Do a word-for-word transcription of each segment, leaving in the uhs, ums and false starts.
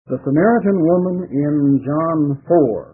The Samaritan woman in John four.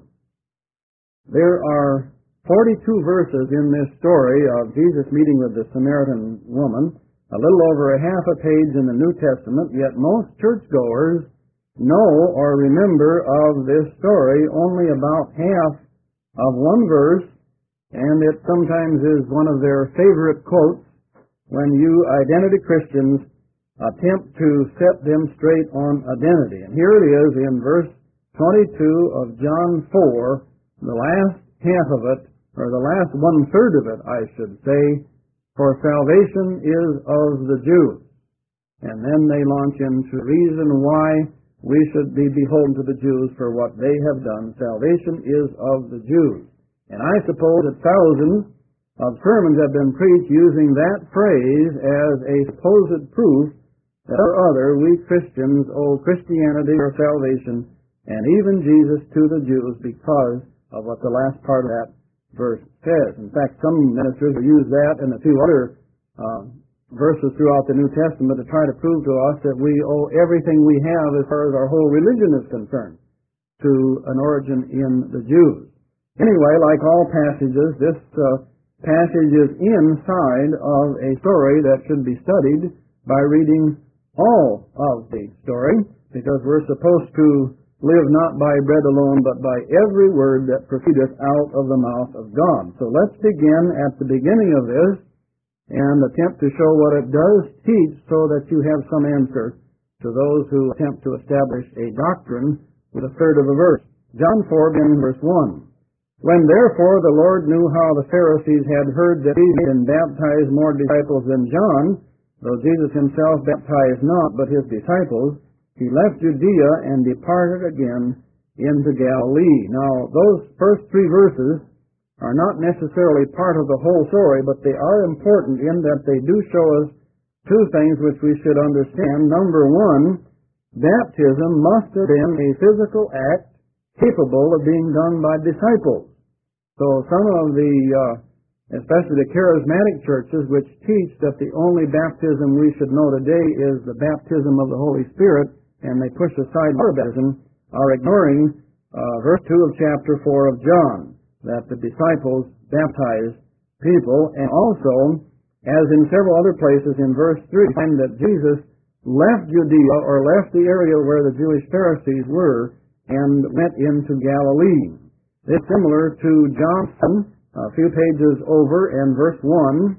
There are forty-two verses in this story of Jesus meeting with the Samaritan woman, a little over a half a page in the New Testament, yet most churchgoers know or remember of this story only about half of one verse, and it sometimes is one of their favorite quotes when you identity Christians attempt to set them straight on identity. And here it is in verse twenty-two of John four, the last half of it, or the last one-third of it, I should say, for salvation is of the Jews. And then they launch into the reason why we should be beholden to the Jews for what they have done. Salvation is of the Jews. And I suppose that thousands of sermons have been preached using that phrase as a supposed proof that or other we Christians owe Christianity or salvation and even Jesus to the Jews because of what the last part of that verse says. In fact, some ministers have used that and a few other uh, verses throughout the New Testament to try to prove to us that we owe everything we have as far as our whole religion is concerned to an origin in the Jews. Anyway, like all passages, this uh, passage is inside of a story that should be studied by reading all of the story, because we're supposed to live not by bread alone, but by every word that proceedeth out of the mouth of God. So let's begin at the beginning of this and attempt to show what it does teach so that you have some answer to those who attempt to establish a doctrine with a third of a verse. John four, beginning verse one. When therefore the Lord knew how the Pharisees had heard that he had baptized more disciples than John, though Jesus himself baptized not, but his disciples, he left Judea and departed again into Galilee. Now, those first three verses are not necessarily part of the whole story, but they are important in that they do show us two things which we should understand. Number one, baptism must have been a physical act capable of being done by disciples. So some of the, uh, especially the charismatic churches, which teach that the only baptism we should know today is the baptism of the Holy Spirit, and they push aside water baptism, are ignoring uh, verse two of chapter four of John, that the disciples baptized people, and also, as in several other places in verse three, find that Jesus left Judea, or left the area where the Jewish Pharisees were, and went into Galilee. This is similar to John, a few pages over, and verse one,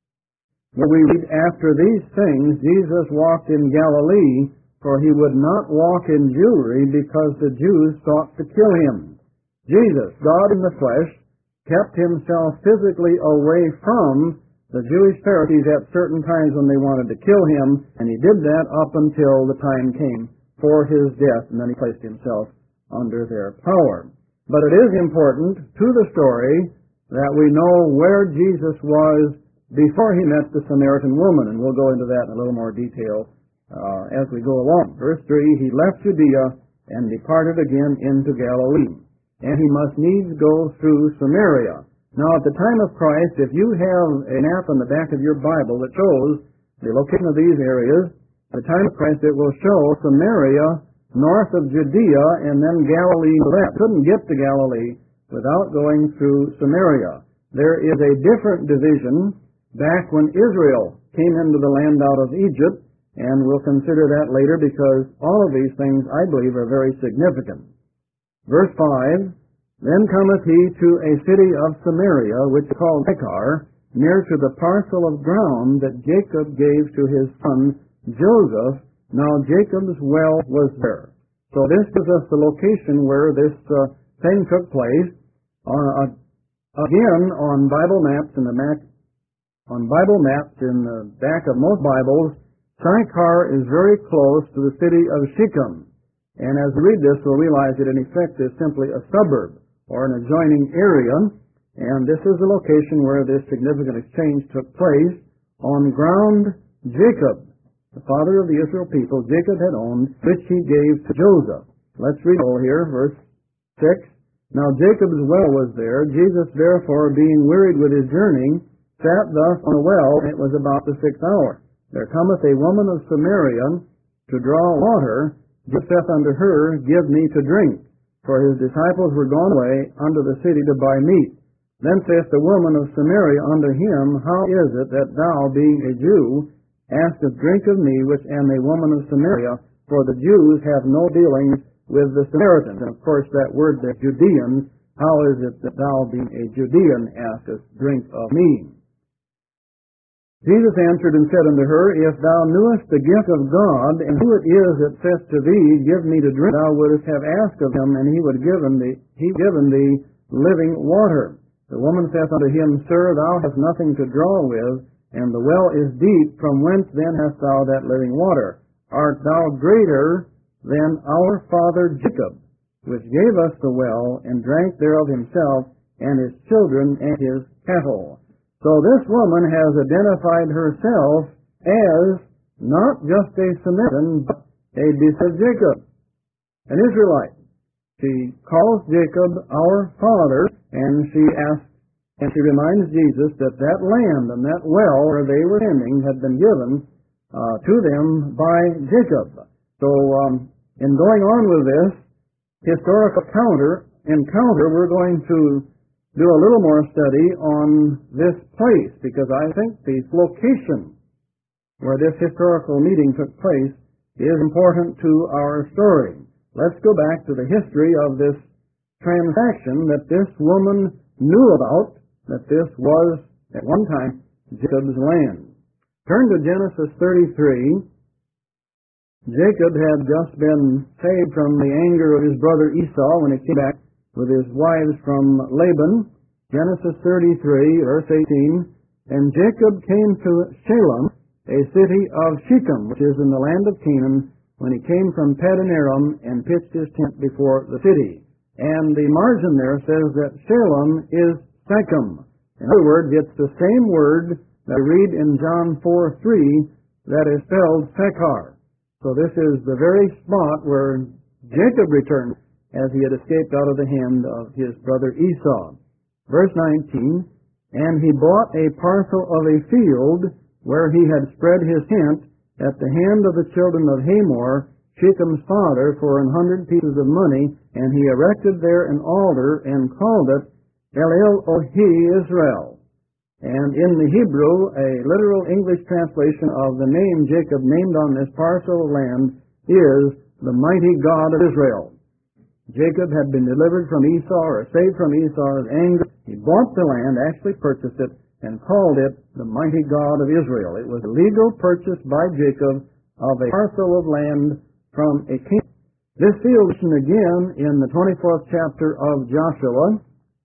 where we read, after these things Jesus walked in Galilee, for he would not walk in Jewry, because the Jews sought to kill him. Jesus, God in the flesh, kept himself physically away from the Jewish Pharisees at certain times when they wanted to kill him, and he did that up until the time came for his death, and then he placed himself under their power. But it is important to the story that we know where Jesus was before he met the Samaritan woman, and we'll go into that in a little more detail uh, as we go along. Verse three, he left Judea and departed again into Galilee, and he must needs go through Samaria. Now, at the time of Christ, if you have a map on the back of your Bible that shows the location of these areas, at the time of Christ it will show Samaria north of Judea, and then Galilee left. Couldn't get to Galilee without going through Samaria. There is a different division back when Israel came into the land out of Egypt, and we'll consider that later because all of these things, I believe, are very significant. Verse five, then cometh he to a city of Samaria, which is called Sychar, near to the parcel of ground that Jacob gave to his son Joseph. Now Jacob's well was there. So this gives us the location where this uh, thing took place. On, uh, again, on Bible maps in the map, on Bible maps in the back of most Bibles, Sychar is very close to the city of Shechem. And as we read this, we'll realize that in effect is simply a suburb or an adjoining area. And this is the location where this significant exchange took place on ground Jacob, the father of the Israel people, Jacob had owned, which he gave to Joseph. Let's read all here, verse six. Now Jacob's well was there. Jesus, therefore, being wearied with his journey, sat thus on a well, and it was about the sixth hour. There cometh a woman of Samaria to draw water, Jesus saith unto her, Give me to drink. For his disciples were gone away unto the city to buy meat. Then saith the woman of Samaria unto him, How is it that thou, being a Jew, askest drink of me, which am a woman of Samaria? For the Jews have no dealings with the Samaritans. And of course that word, the Judeans, how is it that thou, being a Judean, askest drink of me? Jesus answered and said unto her, If thou knewest the gift of God, and who it is that saith to thee, Give me to drink, thou wouldst have asked of him, and he would given thee, he given thee living water. The woman saith unto him, Sir, thou hast nothing to draw with, and the well is deep. From whence then hast thou that living water? Art thou greater than our father Jacob, which gave us the well, and drank thereof himself, and his children, and his cattle? So this woman has identified herself as not just a Samaritan, but a descendant of Jacob, an Israelite. She calls Jacob our father, and she asks, and she reminds Jesus that that land and that well where they were standing had been given uh, to them by Jacob. So um, in going on with this historical counter encounter, we're going to do a little more study on this place, because I think the location where this historical meeting took place is important to our story. Let's go back to the history of this transaction that this woman knew about, that this was at one time Jacob's land. Turn to Genesis thirty-three. Jacob had just been saved from the anger of his brother Esau when he came back with his wives from Laban. Genesis thirty-three, verse eighteen, And Jacob came to Shalem, a city of Shechem, which is in the land of Canaan, when he came from Paddan Aram and pitched his tent before the city. And the margin there says that Shalem is Shechem. In other words, it's the same word that we read in John four three that is spelled Sychar. So this is the very spot where Jacob returned as he had escaped out of the hand of his brother Esau. Verse nineteen, And he bought a parcel of a field where he had spread his tent at the hand of the children of Hamor, Shechem's father, for an hundred pieces of money, and he erected there an altar and called it El-El-Ohi Israel. And in the Hebrew, a literal English translation of the name Jacob named on this parcel of land is the mighty God of Israel. Jacob had been delivered from Esau, or saved from Esau's anger. He bought the land, actually purchased it, and called it the mighty God of Israel. It was a legal purchase by Jacob of a parcel of land from a king. This field is again in the twenty-fourth chapter of Joshua.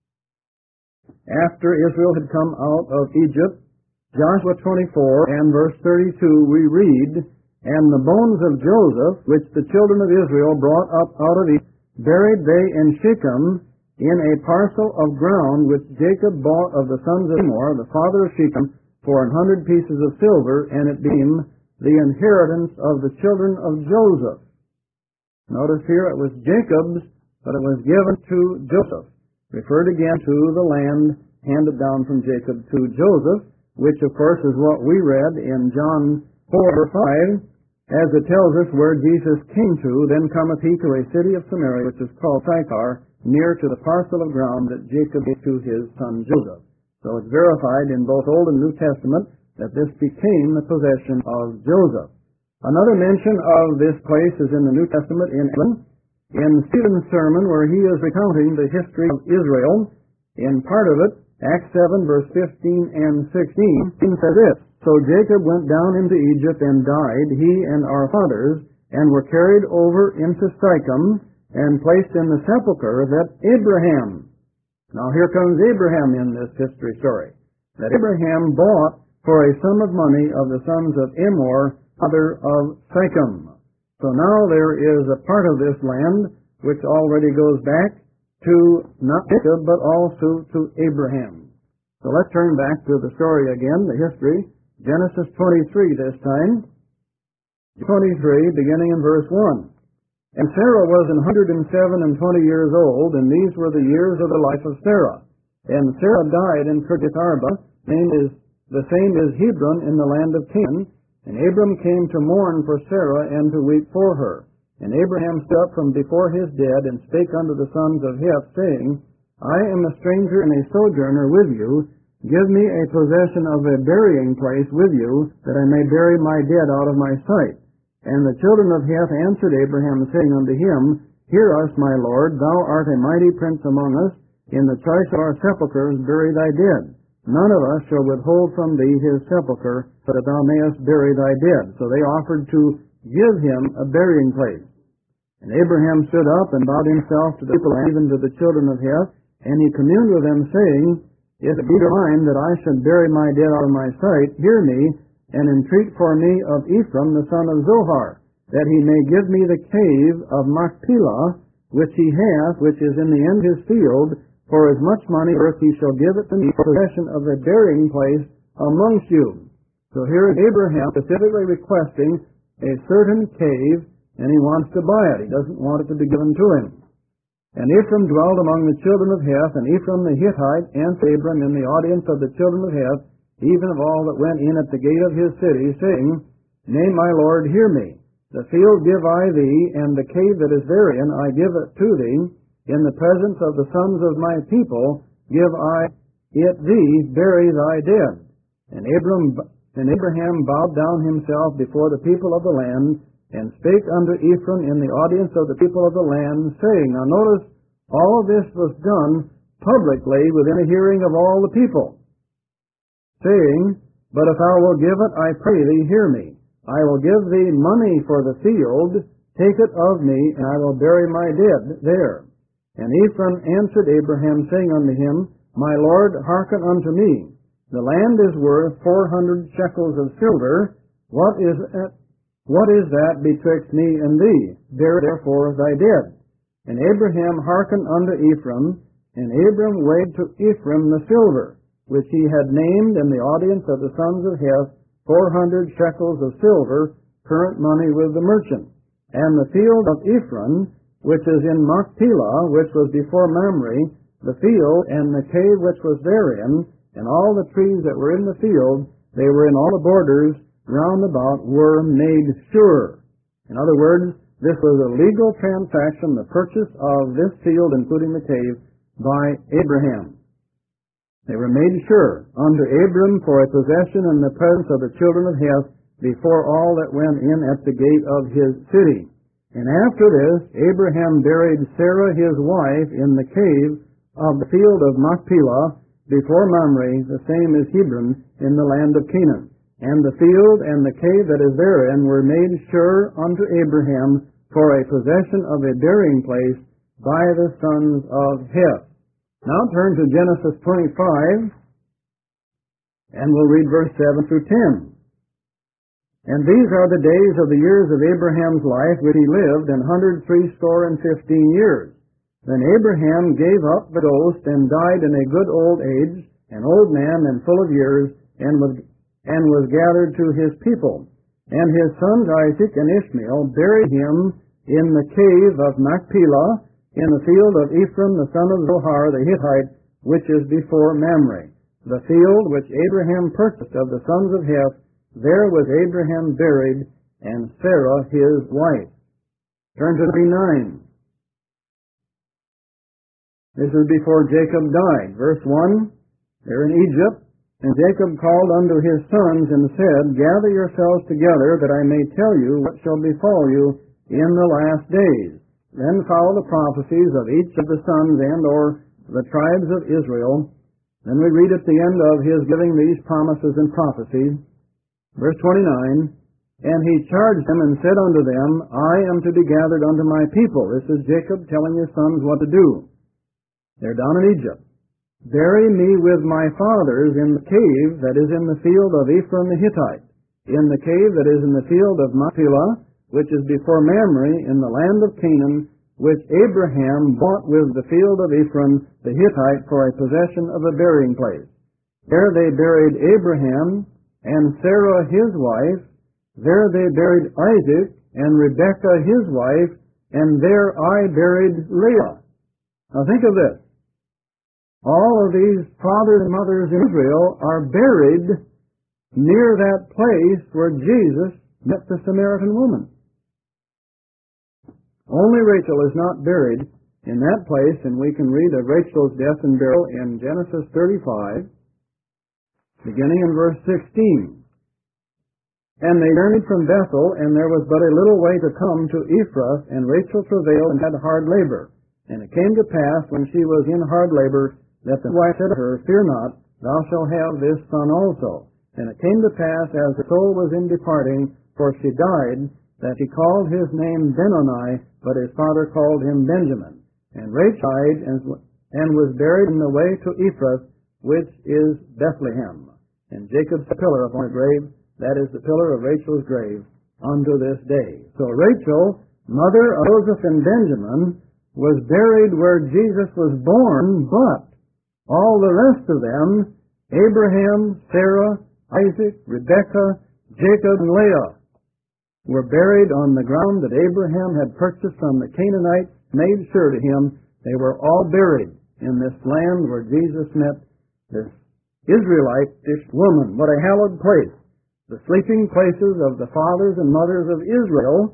After Israel had come out of Egypt, Joshua twenty-four and verse thirty-two, we read, And the bones of Joseph, which the children of Israel brought up out of Egypt, buried they in Shechem in a parcel of ground which Jacob bought of the sons of Hamor, the father of Shechem, for an hundred pieces of silver, and it became the inheritance of the children of Joseph. Notice here it was Jacob's, but it was given to Joseph. Referred again to the land handed down from Jacob to Joseph, which of course is what we read in John four, verse five, as it tells us where Jesus came to, then cometh he to a city of Samaria, which is called Sychar, near to the parcel of ground that Jacob gave to his son Joseph. So it's verified in both Old and New Testament that this became the possession of Joseph. Another mention of this place is in the New Testament in in Stephen's sermon, where he is recounting the history of Israel. In part of it, Acts seven, verse fifteen and sixteen, he says this, So Jacob went down into Egypt and died, he and our fathers, and were carried over into Sychem, and placed in the sepulchre that Abraham. Now here comes Abraham in this history story. That Abraham bought for a sum of money of the sons of Hamor, father of Sychem. So now there is a part of this land which already goes back to not Jacob, but also to Abraham. So let's turn back to the story again, the history. Genesis twenty-three this time. twenty-three, beginning in verse one. And Sarah was an hundred and seven and twenty years old, and these were the years of the life of Sarah. And Sarah died in Kirjath Arba, named is the same as Hebron in the land of Canaan. And Abram came to mourn for Sarah and to weep for her. And Abraham stood up from before his dead, and spake unto the sons of Heth, saying, I am a stranger and a sojourner with you. Give me a possession of a burying place with you, that I may bury my dead out of my sight. And the children of Heth answered Abraham, saying unto him, Hear us, my lord, thou art a mighty prince among us. In the choice of our sepulchres bury thy dead. None of us shall withhold from thee his sepulchre, so that thou mayest bury thy dead. So they offered to give him a burying place. And Abraham stood up and bowed himself to the people, and even to the children of Heth, and he communed with them, saying, If it be your mind that I should bury my dead out of my sight, hear me, and entreat for me of Ephraim the son of Zohar, that he may give me the cave of Machpelah, which he hath, which is in the end of his field, for as much money earth he shall give it to me, for possession of a burying place amongst you. So here is Abraham specifically requesting a certain cave, and he wants to buy it. He doesn't want it to be given to him. And Ephraim dwelled among the children of Heth, and Ephraim the Hittite answered Abram in the audience of the children of Heth, even of all that went in at the gate of his city, saying, Nay, my lord, hear me. The field give I thee, and the cave that is therein I give it to thee. In the presence of the sons of my people give I it thee, bury thy dead. And Abram and Abraham bowed down himself before the people of the land, and spake unto Ephraim in the audience of the people of the land, saying, Now notice, all this was done publicly within a hearing of all the people, saying, But if thou wilt give it, I pray thee, hear me. I will give thee money for the field, take it of me, and I will bury my dead there. And Ephraim answered Abraham, saying unto him, My lord, hearken unto me. The land is worth four hundred shekels of silver. What is it? What is that betwixt me and thee? Bury therefore thy dead. And Abraham hearkened unto Ephraim, and Abram weighed to Ephraim the silver, which he had named in the audience of the sons of Heth, four hundred shekels of silver, current money with the merchant. And the field of Ephraim, which is in Machpelah, which was before Mamre, the field and the cave which was therein, and all the trees that were in the field, they were in all the borders round about, were made sure. In other words, this was a legal transaction, the purchase of this field, including the cave, by Abraham. They were made sure unto Abram for a possession in the presence of the children of Heth before all that went in at the gate of his city. And after this, Abraham buried Sarah his wife in the cave of the field of Machpelah before Mamre, the same as Hebron, in the land of Canaan. And the field and the cave that is therein were made sure unto Abraham for a possession of a burying place by the sons of Heth. Now turn to Genesis twenty-five, and we'll read verse seven through ten. And these are the days of the years of Abraham's life, which he lived, an hundred threescore and fifteen years. Then Abraham gave up the ghost, and died in a good old age, an old man and full of years, and was and was gathered to his people. And his sons Isaac and Ishmael buried him in the cave of Machpelah, in the field of Ephraim the son of Zohar the Hittite, which is before Mamre. The field which Abraham purchased of the sons of Heth, there was Abraham buried, and Sarah his wife. Turn to thirty-nine. This is before Jacob died. Verse one, they're in Egypt. And Jacob called unto his sons and said, Gather yourselves together, that I may tell you what shall befall you in the last days. Then follow the prophecies of each of the sons and or the tribes of Israel. Then we read at the end of his giving these promises and prophecies. Verse twenty-nine, And he charged them and said unto them, I am to be gathered unto my people. This is Jacob telling his sons what to do. They're down in Egypt. Bury me with my fathers in the cave that is in the field of Ephraim the Hittite, in the cave that is in the field of Machpelah, which is before Mamre, in the land of Canaan, which Abraham bought with the field of Ephraim the Hittite for a possession of a burying place. There they buried Abraham and Sarah his wife. There they buried Isaac and Rebekah his wife, and there I buried Leah. Now think of this. All of these fathers and mothers in Israel are buried near that place where Jesus met the Samaritan woman. Only Rachel is not buried in that place, and we can read of Rachel's death and burial in Genesis thirty-five, beginning in verse sixteen. And they journeyed from Bethel, and there was but a little way to come to Ephrath, and Rachel travailed and had hard labor. And it came to pass, when she was in hard labor, that the wife said to her, Fear not, thou shalt have this son also. And it came to pass, as her soul was in departing, for she died, that he called his name Benoni, but his father called him Benjamin. And Rachel died, and, and was buried in the way to Ephrath, which is Bethlehem. And Jacob set a pillar upon her grave, that is the pillar of Rachel's grave, unto this day. So Rachel, mother of Joseph and Benjamin, was buried where Jesus was born, but all the rest of them, Abraham, Sarah, Isaac, Rebekah, Jacob, and Leah, were buried on the ground that Abraham had purchased from the Canaanites, made sure to him. They were all buried in this land where Jesus met this Israelite-ish woman. What a hallowed place. The sleeping places of the fathers and mothers of Israel,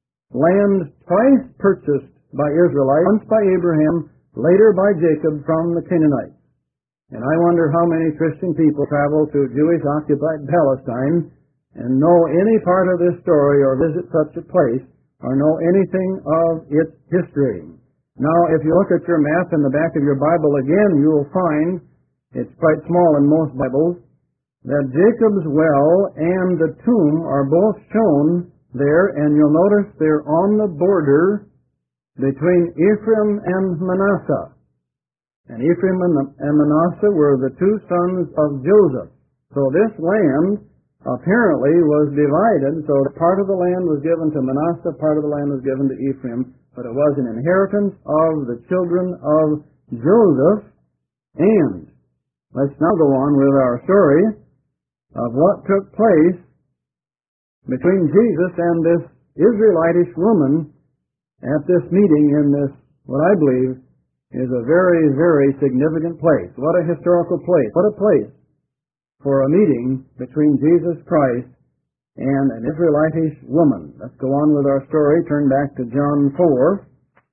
land twice purchased by Israelites, once by Abraham, later by Jacob from the Canaanites. And I wonder how many Christian people travel to Jewish-occupied Palestine and know any part of this story or visit such a place or know anything of its history. Now, if you look at your map in the back of your Bible again, you will find, it's quite small in most Bibles, that Jacob's well and the tomb are both shown there, and you'll notice they're on the border between Ephraim and Manasseh. And Ephraim and Manasseh were the two sons of Joseph. So this land apparently was divided, so part of the land was given to Manasseh, part of the land was given to Ephraim, but it was an inheritance of the children of Joseph. And let's now go on with our story of what took place between Jesus and this Israelitish woman at this meeting in this, what I believe, is a very, very significant place. What a historical place. What a place for a meeting between Jesus Christ and an Israelitish woman. Let's go on with our story. Turn back to John four.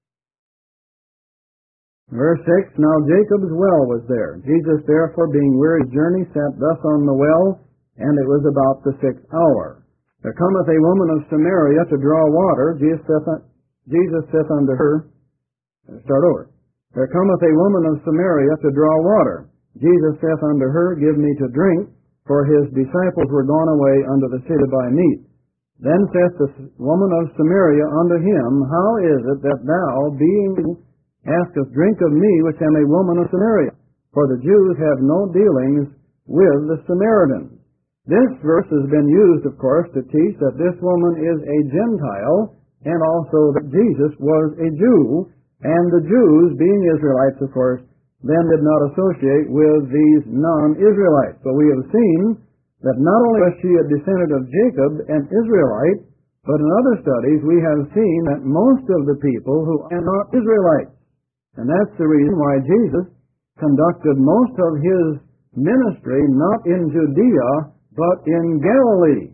Verse six, Now Jacob's well was there. Jesus therefore, being weary of his journey, sat thus on the well, and it was about the sixth hour. There cometh a woman of Samaria to draw water. Jesus saith, Jesus saith unto her, start over. There cometh a woman of Samaria to draw water. Jesus saith unto her, Give me to drink, for his disciples were gone away unto the city to buy meat. Then saith the woman of Samaria unto him, How is it that thou, being askest drink of me, which am a woman of Samaria? For the Jews have no dealings with the Samaritans. This verse has been used, of course, to teach that this woman is a Gentile, and also that Jesus was a Jew, and the Jews, being Israelites, of course, then did not associate with these non-Israelites. So we have seen that not only was she a descendant of Jacob, an Israelite, but in other studies we have seen that most of the people who are not Israelites. And that's the reason why Jesus conducted most of his ministry not in Judea, but in Galilee.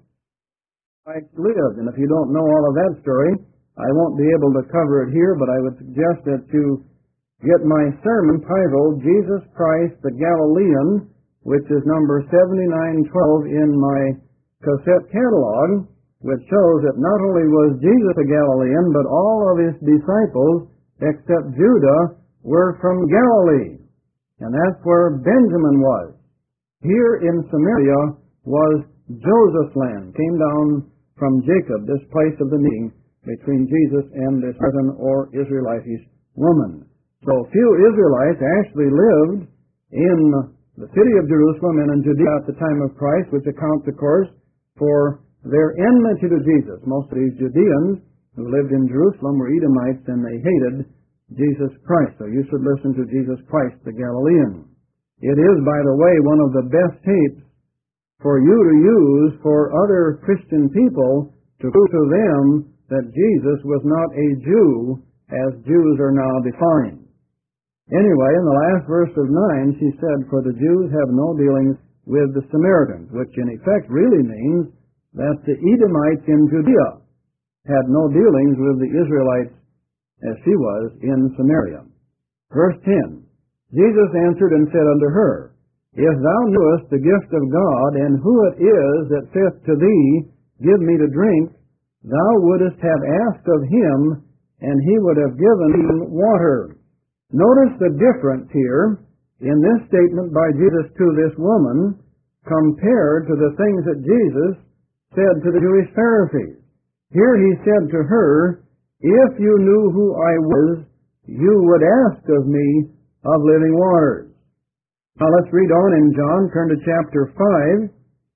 Christ lived, and if you don't know all of that story, I won't be able to cover it here, but I would suggest that you get my sermon titled Jesus Christ the Galilean, which is number seventy-nine twelve in my cassette catalog, which shows that not only was Jesus a Galilean, but all of his disciples, except Judah, were from Galilee. And that's where Benjamin was. Here in Samaria was Joseph's land, came down from Jacob, this place of the meeting between Jesus and this Samaritan or Israelitish woman. So few Israelites actually lived in the city of Jerusalem and in Judea at the time of Christ, which accounts, of course, for their enmity to Jesus. Most of these Judeans who lived in Jerusalem were Edomites, and they hated Jesus Christ. So you should listen to Jesus Christ the Galilean. It is, by the way, one of the best tapes for you to use for other Christian people to prove to them that Jesus was not a Jew as Jews are now defined. Anyway, in the last verse of nine, she said, For the Jews have no dealings with the Samaritans, which in effect really means that the Edomites in Judea had no dealings with the Israelites as she was in Samaria. Verse ten, Jesus answered and said unto her, If thou knewest the gift of God, and who it is that saith to thee, Give me to drink, thou wouldest have asked of him, and he would have given thee water. Notice the difference here in this statement by Jesus to this woman compared to the things that Jesus said to the Jewish Pharisees. Here he said to her, If you knew who I was, you would ask of me of living waters. Now let's read on in John. Turn to chapter five.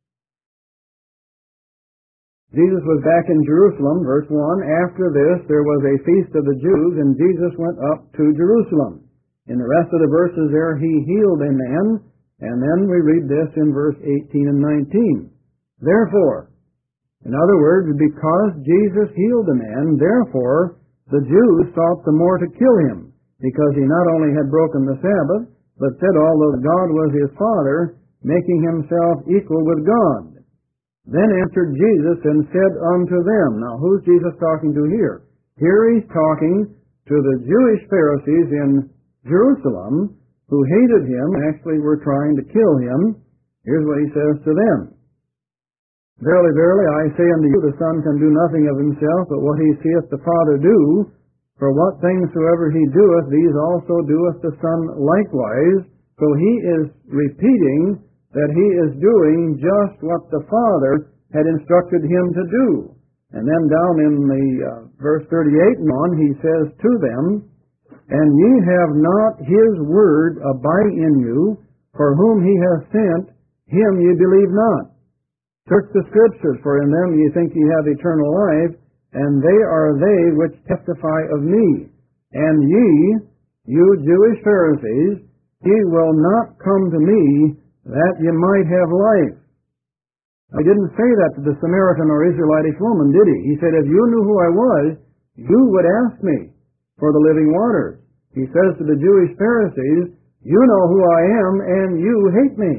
Jesus was back in Jerusalem, verse one. After this there was a feast of the Jews, and Jesus went up to Jerusalem. In the rest of the verses there he healed a man, and then we read this in verse eighteen and nineteen. Therefore, in other words, because Jesus healed a man, therefore the Jews sought the more to kill him, because he not only had broken the Sabbath, but said although God was his Father, making himself equal with God. Then answered Jesus and said unto them, now who's Jesus talking to here? Here he's talking to the Jewish Pharisees in Jerusalem who hated him, actually were trying to kill him. Here's what he says to them. Verily, verily, I say unto you, the Son can do nothing of himself, but what he seeth the Father do. For what things soever he doeth, these also doeth the Son likewise. So he is repeating that he is doing just what the Father had instructed him to do. And then down in the uh, verse thirty-eight and on, he says to them, And ye have not his word abiding in you, for whom he hath sent, him ye believe not. Search the Scriptures, for in them ye think ye have eternal life, and they are they which testify of me. And ye, you Jewish Pharisees, ye will not come to me, that ye might have life. He didn't say that to the Samaritan or Israelitish woman, did he? He said, if you knew who I was, you would ask me for the living waters. He says to the Jewish Pharisees, you know who I am, and you hate me.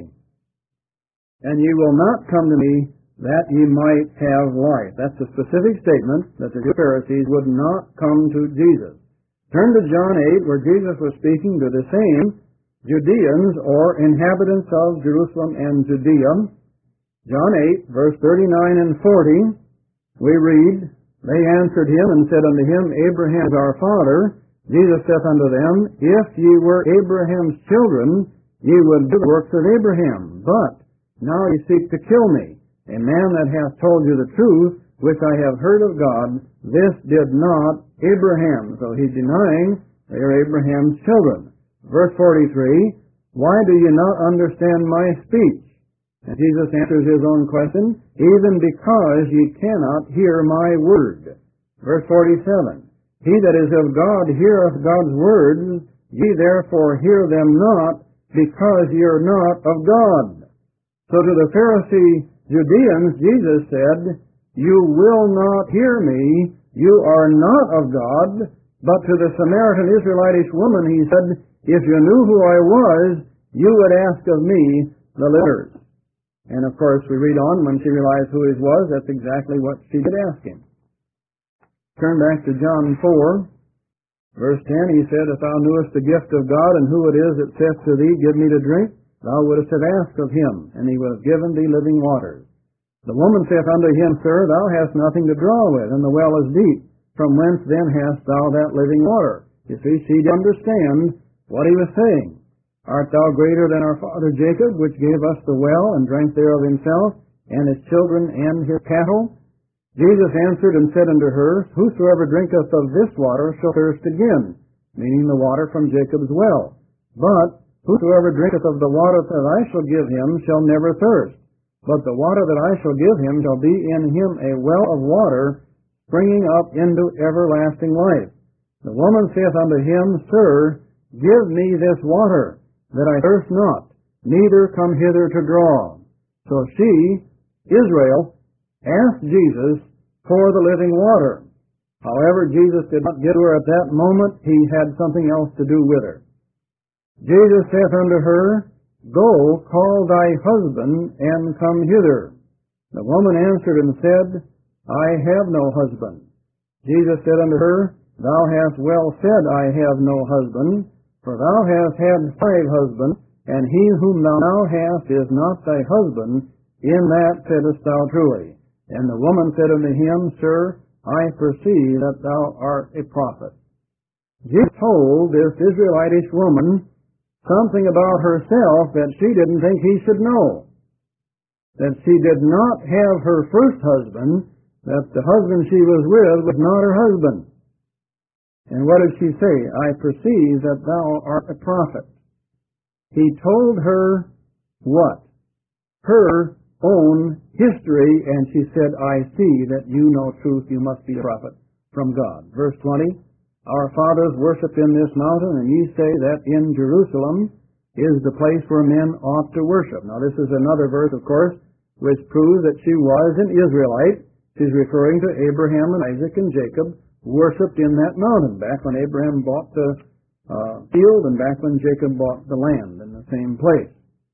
And ye will not come to me, that ye might have life. That's a specific statement that the Jewish Pharisees would not come to Jesus. Turn to John eight, where Jesus was speaking to the same Judeans or inhabitants of Jerusalem and Judea. John eight, verse thirty-nine and forty, we read, They answered him and said unto him, Abraham is our father. Jesus saith unto them, If ye were Abraham's children, ye would do the works of Abraham. But now ye seek to kill me, a man that hath told you the truth, which I have heard of God. This did not Abraham. So he's denying they are Abraham's children. Verse forty-three, Why do ye not understand my speech? And Jesus answers his own question, Even because ye cannot hear my word. Verse forty-seven, He that is of God heareth God's words, ye therefore hear them not, because ye are not of God. So to the Pharisee Judeans, Jesus said, You will not hear me, you are not of God. But to the Samaritan Israelitish woman he said, If you knew who I was, you would ask of me the livers. And of course we read on, when she realized who he was, that's exactly what she did ask him. Turn back to John four, verse ten, he said, If thou knewest the gift of God, and who it is that saith to thee, Give me to drink, thou wouldst have asked of him, and he would have given thee living waters. The woman saith unto him, Sir, thou hast nothing to draw with, and the well is deep. From whence then hast thou that living water? You see, she did understand what he was saying. Art thou greater than our father Jacob, which gave us the well, and drank thereof himself, and his children, and his cattle? Jesus answered and said unto her, Whosoever drinketh of this water shall thirst again, meaning the water from Jacob's well. But whosoever drinketh of the water that I shall give him shall never thirst. But the water that I shall give him shall be in him a well of water, springing up into everlasting life. The woman saith unto him, Sir, give me this water, that I thirst not, neither come hither to draw. So she, Israel, asked Jesus for the living water. However, Jesus did not get to her at that moment. He had something else to do with her. Jesus saith unto her, Go, call thy husband, and come hither. The woman answered and said, I have no husband. Jesus said unto her, Thou hast well said, I have no husband, for thou hast had five husbands, and he whom thou now hast is not thy husband. In that saidest thou truly. And the woman said unto him, Sir, I perceive that thou art a prophet. Jesus told this Israelitish woman something about herself that she didn't think he should know. That she did not have her first husband, that the husband she was with was not her husband. And what did she say? I perceive that thou art a prophet. He told her what? Her own history, and she said, I see that you know truth, you must be a prophet from God. Verse twenty, Our fathers worshipped in this mountain, and ye say that in Jerusalem is the place where men ought to worship. Now this is another verse, of course, which proves that she was an Israelite. She's referring to Abraham and Isaac and Jacob, worshipped in that mountain, back when Abraham bought the uh, field and back when Jacob bought the land in the same place.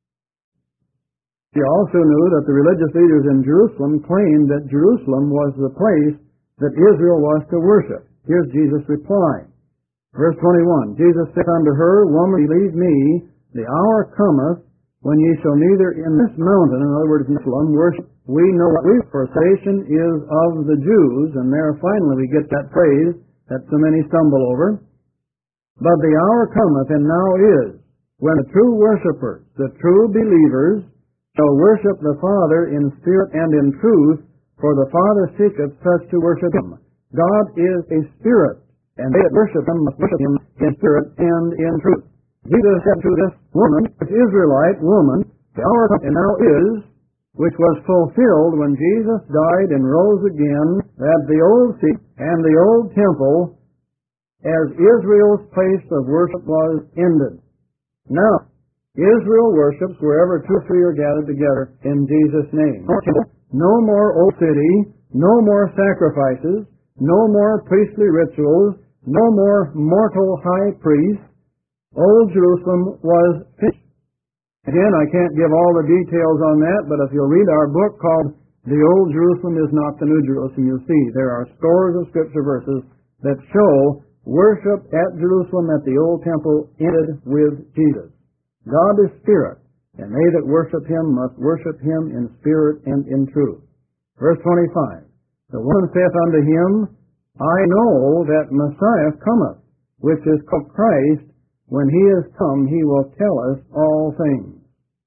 She also knew that the religious leaders in Jerusalem claimed that Jerusalem was the place that Israel was to worship. Here's Jesus' reply. Verse twenty-one, Jesus said unto her, Woman, believe me, the hour cometh when ye shall neither in this mountain, in other words, Jerusalem, worship. We know what we, for salvation is of the Jews, and there finally we get that phrase that so many stumble over. But the hour cometh, and now is, when the true worshipers, the true believers, shall worship the Father in spirit and in truth, for the Father seeketh such to worship him. God is a spirit, and they that worship him must worship him in spirit and in truth. Jesus said to this woman, this Israelite woman, the hour cometh, and now is, which was fulfilled when Jesus died and rose again, that the old seat and the old temple, as Israel's place of worship, was ended. Now, Israel worships wherever two or three are gathered together in Jesus' name. No temple, no more old city, no more sacrifices, no more priestly rituals, no more mortal high priests. Old Jerusalem was finished. Again, I can't give all the details on that, but if you'll read our book called The Old Jerusalem is Not the New Jerusalem, you'll see there are scores of scripture verses that show worship at Jerusalem at the old temple ended with Jesus. God is spirit, and they that worship him must worship him in spirit and in truth. Verse twenty-five, The woman saith unto him, I know that Messiah cometh, which is called Christ. When he is come, he will tell us all things.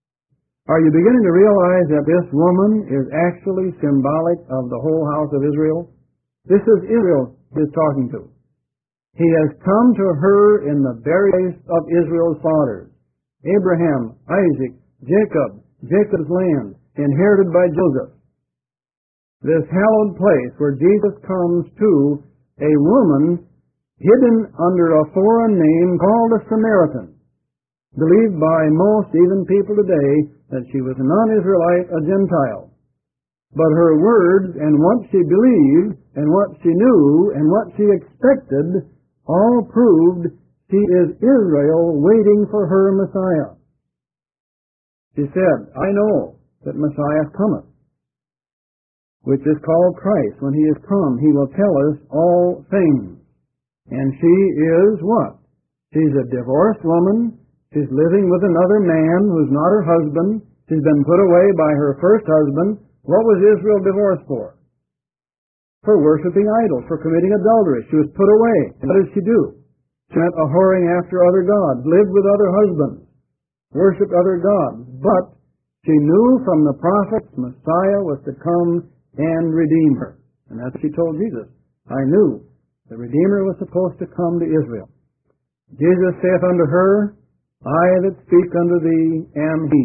Are you beginning to realize that this woman is actually symbolic of the whole house of Israel? This is Israel he's talking to. He has come to her in the very place of Israel's fathers. Abraham, Isaac, Jacob, Jacob's land, inherited by Joseph. This hallowed place where Jesus comes to a woman hidden under a foreign name called a Samaritan, believed by most, even people today, that she was a non-Israelite, a Gentile. But her words and what she believed and what she knew and what she expected all proved she is Israel waiting for her Messiah. She said, I know that Messiah cometh, which is called Christ. When he is come, he will tell us all things. And she is what? She's a divorced woman. She's living with another man who's not her husband. She's been put away by her first husband. What was Israel divorced for? For worshiping idols, for committing adultery. She was put away. And what did she do? She went a whoring after other gods, lived with other husbands, worshipped other gods. But she knew from the prophets Messiah was to come and redeem her. And that's what she told Jesus. I knew the Redeemer was supposed to come to Israel. Jesus saith unto her, I that speak unto thee am he.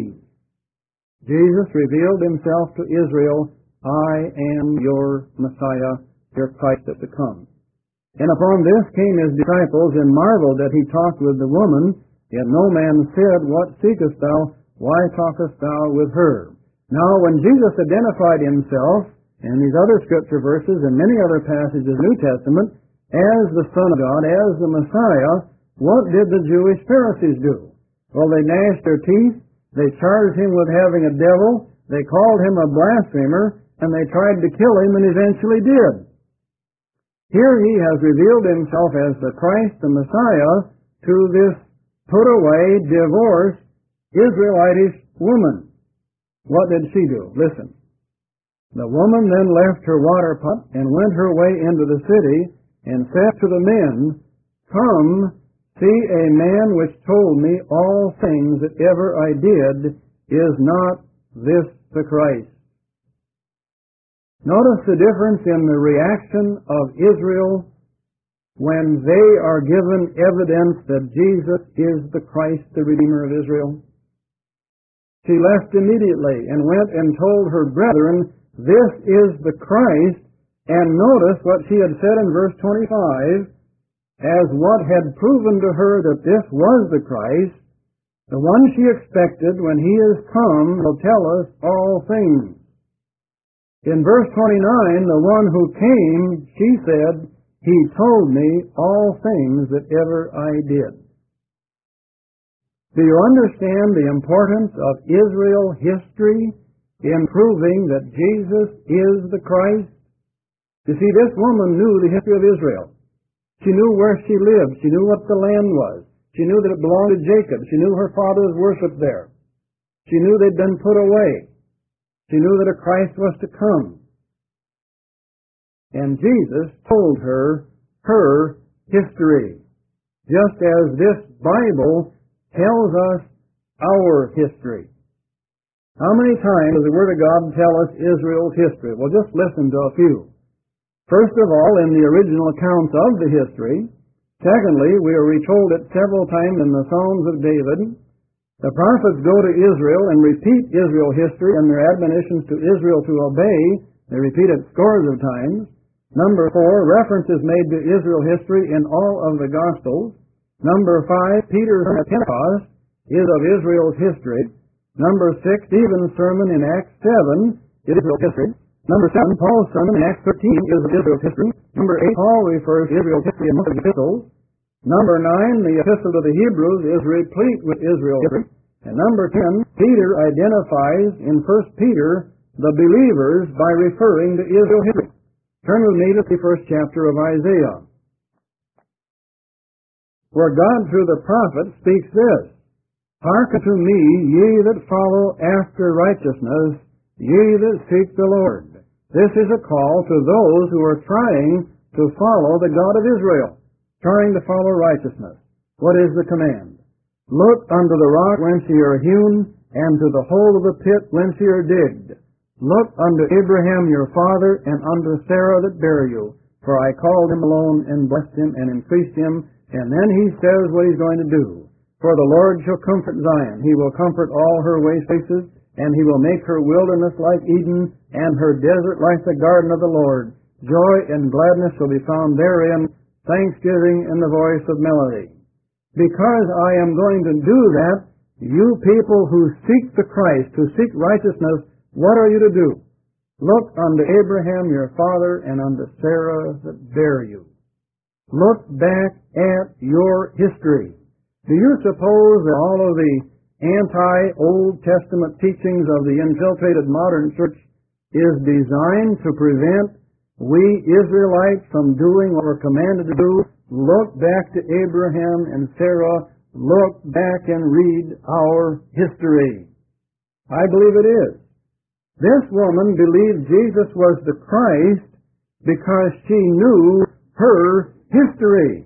Jesus revealed himself to Israel, I am your Messiah, your Christ that to come. And upon this came his disciples, and marveled that he talked with the woman, yet no man said, What seekest thou? Why talkest thou with her? Now, when Jesus identified himself, in these other scripture verses and many other passages of the New Testament, as the Son of God, as the Messiah, what did the Jewish Pharisees do? Well, they gnashed their teeth, they charged him with having a devil, they called him a blasphemer, and they tried to kill him and eventually did. Here he has revealed himself as the Christ, the Messiah, to this put-away, divorced, Israelitish woman. What did she do? Listen. The woman then left her water pot and went her way into the city and said to the men, Come, see a man which told me all things that ever I did. Is not this the Christ? Notice the difference in the reaction of Israel when they are given evidence that Jesus is the Christ, the Redeemer of Israel. She left immediately and went and told her brethren, This is the Christ, and notice what she had said in verse twenty-five, as what had proven to her that this was the Christ, the one she expected when he is come will tell us all things. In verse twenty-nine, the one who came, she said, He told me all things that ever I did. Do you understand the importance of Israel history in proving that Jesus is the Christ? You see, this woman knew the history of Israel. She knew where she lived. She knew what the land was. She knew that it belonged to Jacob. She knew her father was worshipped there. She knew they'd been put away. She knew that a Christ was to come. And Jesus told her her history, just as this Bible tells us our history. How many times does the Word of God tell us Israel's history? Well, just listen to a few. First of all, in the original accounts of the history. Secondly, we are retold it several times in the Psalms of David. The prophets go to Israel and repeat Israel history and their admonitions to Israel to obey. They repeat it scores of times. Number four, references made to Israel history in all of the Gospels. Number five, Peter's sermon at Pentecost is of Israel's history. Number six, Stephen's sermon in Acts seven is Israel's history. Number seven, Paul's sermon in Acts thirteen is of Israel's history. Number eight, Paul refers to Israel's history in most of the epistles. Number nine, the epistle to the Hebrews is replete with Israel's history. And number ten, Peter identifies in First Peter the believers by referring to Israel's history. Turn with me to the first chapter of Isaiah, where God through the prophet speaks this, Hearken to me, ye that follow after righteousness, ye that seek the Lord. This is a call to those who are trying to follow the God of Israel, trying to follow righteousness. What is the command? Look unto the rock whence ye are hewn, and to the hole of the pit whence ye are digged. Look unto Abraham your father, and unto Sarah that bare you. For I called him alone, and blessed him, and increased him. And then he says what he's going to do. For the Lord shall comfort Zion. He will comfort all her waste places, and he will make her wilderness like Eden, and her desert like the garden of the Lord. Joy and gladness shall be found therein, thanksgiving in the voice of melody. Because I am going to do that, you people who seek the Christ, who seek righteousness, what are you to do? Look unto Abraham your father, and unto Sarah that bare you. Look back at your history. Do you suppose that all of the anti-Old Testament teachings of the infiltrated modern church is designed to prevent we Israelites from doing what we're commanded to do? Look back to Abraham and Sarah. Look back and read our history. I believe it is. This woman believed Jesus was the Christ because she knew her history.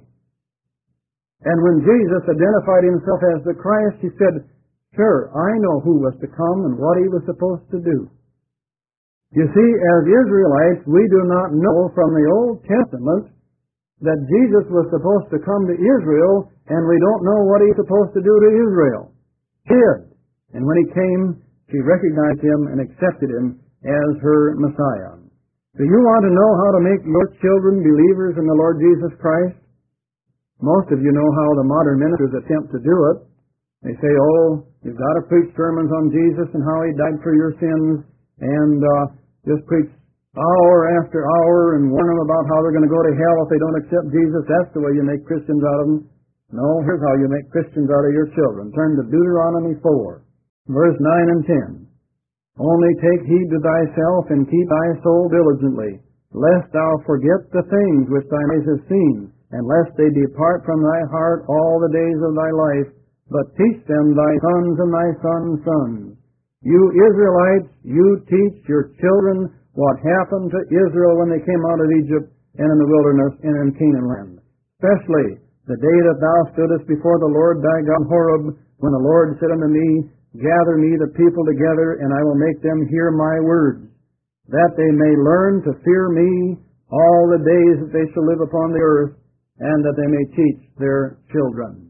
And when Jesus identified himself as the Christ, she said, Sure, I know who was to come and what he was supposed to do. You see, as Israelites, we do not know from the Old Testament that Jesus was supposed to come to Israel, and we don't know what he's supposed to do to Israel. He did. And when he came, she recognized him and accepted him as her Messiah. Do you want to know how to make your children believers in the Lord Jesus Christ? Most of you know how the modern ministers attempt to do it. They say, oh, you've got to preach sermons on Jesus and how he died for your sins, and uh, just preach hour after hour and warn them about how they're going to go to hell if they don't accept Jesus. That's the way you make Christians out of them. No, here's how you make Christians out of your children. Turn to Deuteronomy four. Verse nine and ten. Only take heed to thyself, and keep thy soul diligently, lest thou forget the things which thine eyes have seen, and lest they depart from thy heart all the days of thy life, but teach them thy sons and thy sons' sons. You Israelites, you teach your children what happened to Israel when they came out of Egypt and in the wilderness and in Canaan land, especially the day that thou stoodest before the Lord thy God in Horeb, when the Lord said unto me, Gather me the people together, and I will make them hear my words, that they may learn to fear me all the days that they shall live upon the earth, and that they may teach their children.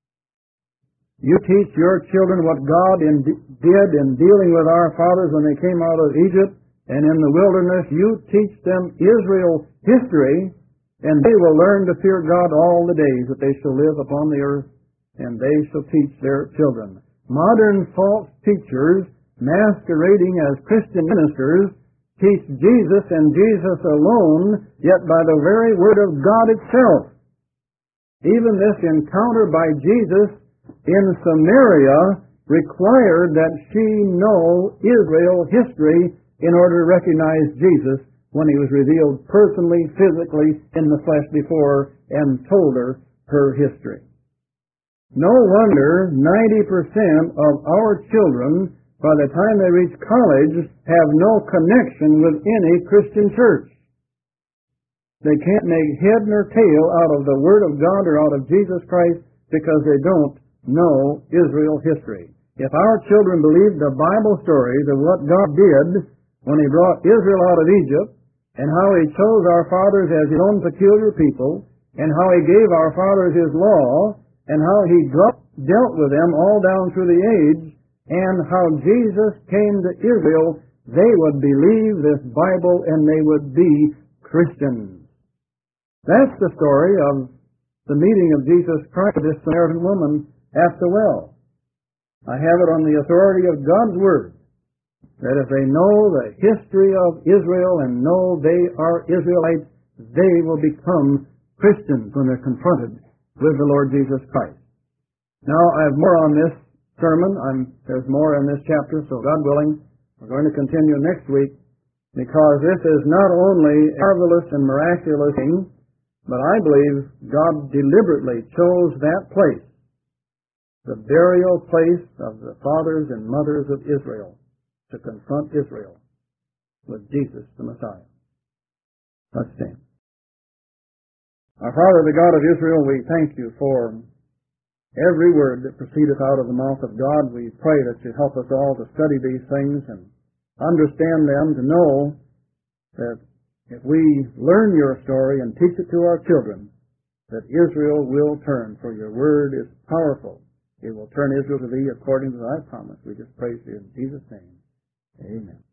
You teach your children what God in, did in dealing with our fathers when they came out of Egypt and in the wilderness. You teach them Israel history, and they will learn to fear God all the days that they shall live upon the earth, and they shall teach their children. Modern false teachers, masquerading as Christian ministers, teach Jesus and Jesus alone, yet by the very Word of God itself. Even this encounter by Jesus in Samaria required that she know Israel history in order to recognize Jesus when he was revealed personally, physically, in the flesh before, and told her her history. No wonder ninety percent of our children, by the time they reach college, have no connection with any Christian church. They can't make head nor tail out of the Word of God or out of Jesus Christ because they don't know Israel history. If our children believed the Bible stories of what God did when he brought Israel out of Egypt, and how he chose our fathers as his own peculiar people, and how he gave our fathers his law, and how he dealt with them all down through the age, and how Jesus came to Israel, they would believe this Bible and they would be Christians. That's the story of the meeting of Jesus Christ with this Samaritan woman at the well. I have it on the authority of God's Word, that if they know the history of Israel and know they are Israelites, they will become Christians when they're confronted with the Lord Jesus Christ. Now, I have more on this sermon. I'm, there's more in this chapter, so God willing, we're going to continue next week, because this is not only a marvelous and miraculous thing, but I believe God deliberately chose that place, the burial place of the fathers and mothers of Israel, to confront Israel with Jesus the Messiah. Let's stand. Our Father, the God of Israel, we thank you for every word that proceedeth out of the mouth of God. We pray that you help us all to study these things and understand them, to know that if we learn your story and teach it to our children, that Israel will turn, for your word is powerful. It will turn Israel to thee according to thy promise. We just praise you in Jesus' name. Amen.